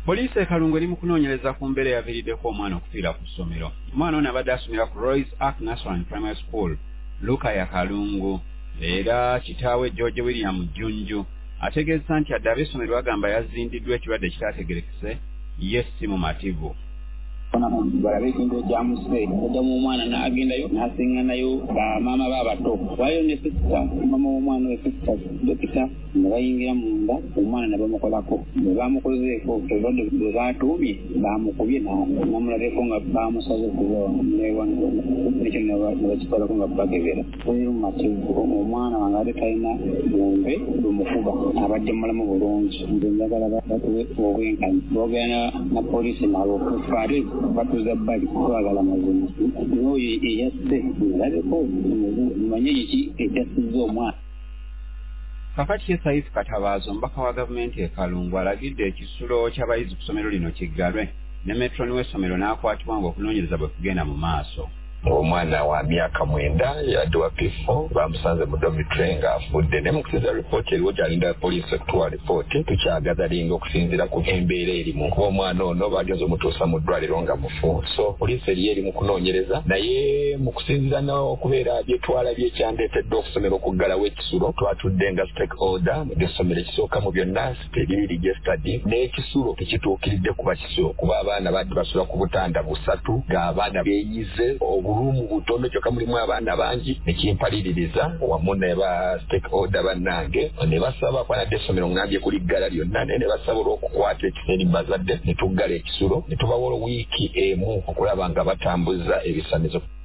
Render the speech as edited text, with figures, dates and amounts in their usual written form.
Poliisi e Kalungu eri mu kunoonyereza ku mbeera eyaviiriddeko omwana okufiira ku ssomero. Omwana ono abadde asomera ku Royce Ark Nursery Primary School, Luka ya Kalungu, era kitaawe George William Jjunju ategeeza nti adde ab'essomero bagamba yazindiddwa ekirwadde ekitaategerekese ye si mumativu. barabe kintu kya muswe oda mu mwana n'agendayo n'asiŋŋanayo bamaama b'abato wayo ne sisita mama w'omwana we sisita dokita ne bayingira munda omwana ne bamukolako bwe bamukozeeko ebadde bwe batuumye bamukubye namulabeko nga bamusaze ekyo ne bakikolako nga bakebera oyo mumativu omwana wange ate talina bumbe lumukuba abadde mulamu bulungi nze njagala batuwe obwenkanya boogera na poliisi nabo fare batuza bali kwagala mazima n'oyo eyasse nalabeko manye ki ekyasiza omwana. Kakati Saifu Katabaazo omubaka wa gavumenti e Kalungu alagidde ekisulo ky'abayizi ku ssomero lino kiggalwe ne metroni w'essomero n'akwatibwa ng'okunoonyereza bwe kugenda mu maaso. Omwana wa myaka 9 yaddwa kifo bamusanze mu dormitory nga afudde ne mu kusinziira ripooti eriwo gy'alinda poliisi okutuwa ripooti tukyagazalinga okusinziira ku embeera erimu kuba omwana ono bagenza omutuusa mu ddwaliro nga mufu so poliisi eri eri mu kunoonyereza naye mu kusinziira n'okubeera byetwala byekyandeetedde okusomera okuggalawo ekisulo twatudde nga stakeholder essomero ekisooka mu byonna teriri registered n'ekisulo tekituukiridde kuba kisulo kuba abaana badde basula ku butanda busatu ng'abaana beeyize obulumu butono kyokka mulimu abaana bangi nekimpaliririza wamu ne ba stakeholder bannange ne basaba kwanadde essomero ngambye kuliggala lyonna ne basaba olw'okukwata ekiseera bazadde ne tuggala ekisulo ne tubawola wiiki emu okulaba nga batambuza ebisanizo.